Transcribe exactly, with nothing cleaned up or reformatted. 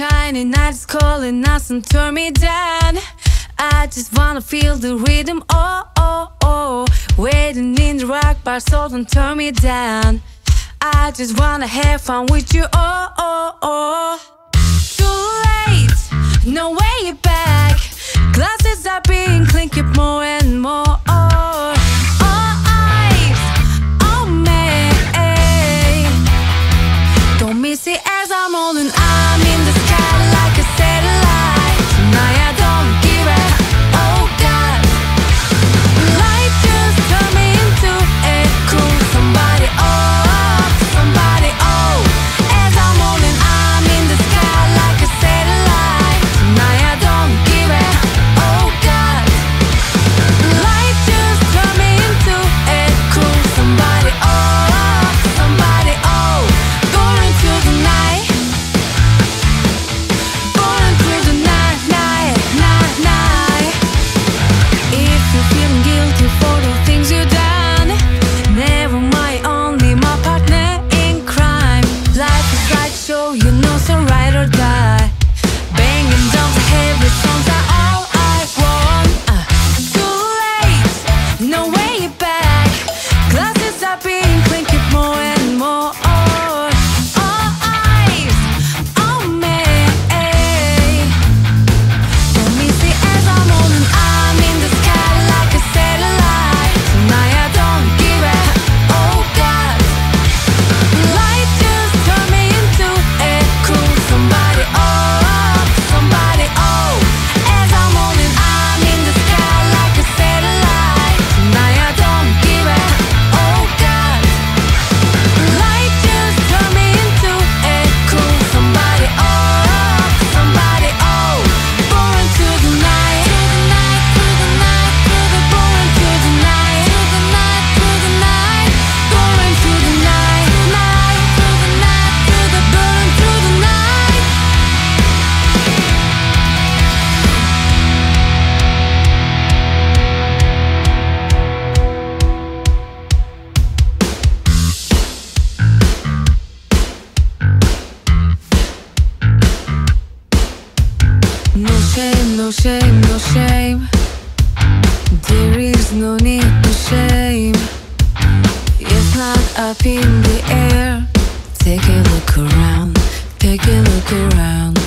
shiny night is calling us and turn me down. I just wanna feel the rhythm, oh, oh, oh. Waiting in the rock bar, so don't turn me down. I just wanna have fun with you, oh, oh, oh. Too late, no way back. Glasses are being clinking more and more, oh. All eyes on me. Don't miss it as I'm rolling. I'm in the sky like a satellite. Tonight I don't give a oh God. Light just turned me into a cool somebody, oh, somebody, oh. As I'm rolling, I'm in the sky like a satellite. Tonight I don't give a oh God. Light just turned me into a cool somebody, oh, somebody, oh. Going into the night, going through the night, night, night, night. If you're feeling guilty for the things you've done, never mind, only my partner in crime. Life is like show, you know, so ride or die. Banging down the heavy songs are all I want. Uh, too late, no way back. Glasses are being clinking more and more. Oh, all eyes on me. Don't miss it as I'm rolling. I'm in the sky like a satellite. Tonight I don't give a oh God. Light just turned me into a cool somebody, oh, somebody, oh. As I'm rolling, I'm in the sky like a satellite. Tonight I don't give a oh God. Light just turned me into a cool somebody, oh, somebody, oh. Born to the night, to the night, to the night, to the born to the night, to the night, to the night, born to the night, night, to the night, to the born to the night. No shame, no shame, no shame. There is no need to shame. It's not up in the air. Take a look around, take a look around.